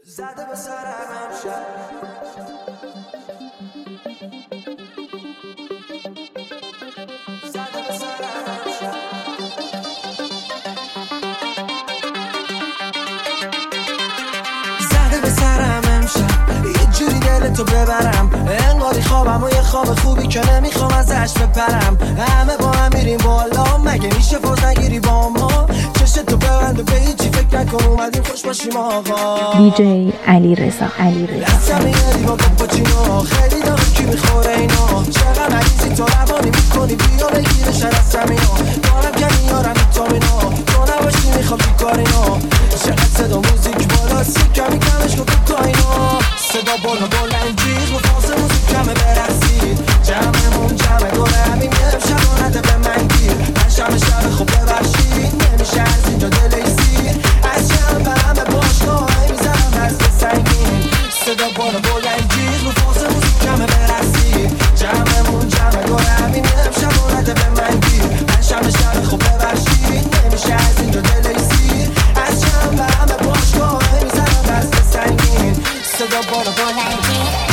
زده به سرم امشب زده به سرم امشب زده به سرم امشب یه جوری دلتو ببرم انگاری خوابم و یه خواب خوبی که نمیخوام ازش بپرم همه با هم میریم بالا مگه میشه فوز نگیری با ما چشتو ببند و به هیچی فکر نکن اومدیم خوش باشیم آقا دیجی علیرضا دستم میاری با کاپوچینو خیلی داره کی میخوره اینا چقدر مریضی تو روانی میکنی بیا بگیرش دستم اینا دارم که میارم ویتامینا تو نباشی میخوام چی کار اینا چقدر صدا موزیک بالا کمی کمش کن تو اینا صدا بالا بلند جیغ و فاز موزیک کمه برسید جمعمون جمعه دوره همین میرم شبانته به من گیر من شب خوب ببخشید نمیشه از اینجا دلیسی از جمع به همه باشگاه میزنم دست سنگین صدا بالا بلند جیغ و فاز موزیک کمه برسید جمعمون جمعه دوره همین میرم شبانته به من گیر من شب خوب ببخشید نمیشه از اینجا دلیسی از جمع به همه باشگاه میزنم دست سنگین صدا بالا بلند جیغ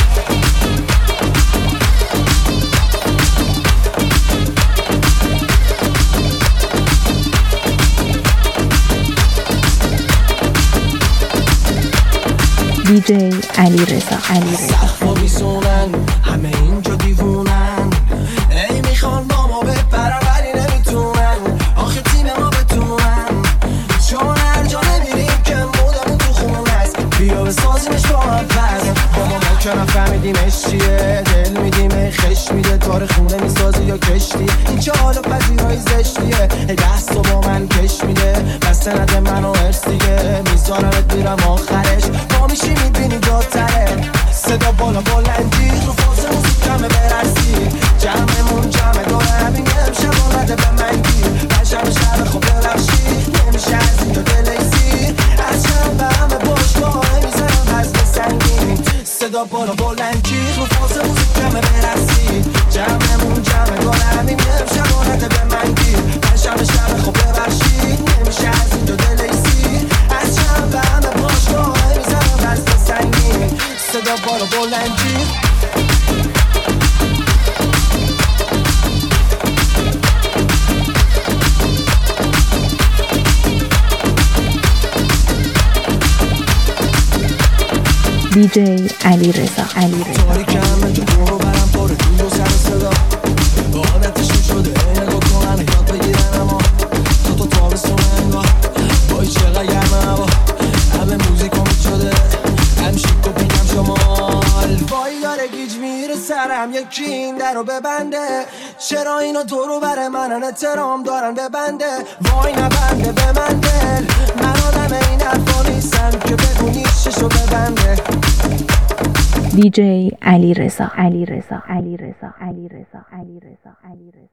دیجی علیرضا سقفا بیسونن همه اینجا دیوونن ای میخوان با ما بپرن ولی نمیتونن آخه تیم ما بتونن چون هر جا نمیریم که مودمون تو خون هست بیا بسازیمش با هم پس بابا ما که نفهمیدیمش چیه دل میدیم خش میده تار خونه میسازی یا کشتی این چه حال و پذیرایی زشتیه ای دستو با من کش میده بسته نده منو ارس دیگه میذارمت میرم آخرش ما میشی میبینی جاتره صدا بالا بلندی رو فاز موزیک کمه برسی جمعمون جمعه داره همین امشب آمده به من گیر من شب خوب ببخشید نمیشه از اینجا دلیسی از جمع به همه باشگاه میزنم وزن سنگین صدا بالا بلندی رو فاز موزیک کمه برسی جمعمون جمعه داره همین امشب آمده به من گیر من شب خوب ببخشید نمیشه از اینجا دلیسی از جمع به همه باشگاه میزنم وزن سنگین صدا بالا بلندی دیجی علیرضا تاریکم تو برو برم پر دور و سر صدا عادتشون شده نگاه کنن یاد بگیرن اما تو تابستون انگاه بای چقدر گرمه هوا همه موزیک امید شده هم شیک و پیکم شمال وای داره گیج میره سرم یکی این در رو ببنده چرا اینا تو رو بره منن احترام دارن ببنده وای نبنده به من دل من آدم این حرفا نیستم که بگونی ششو ببنده دیجی علیرضا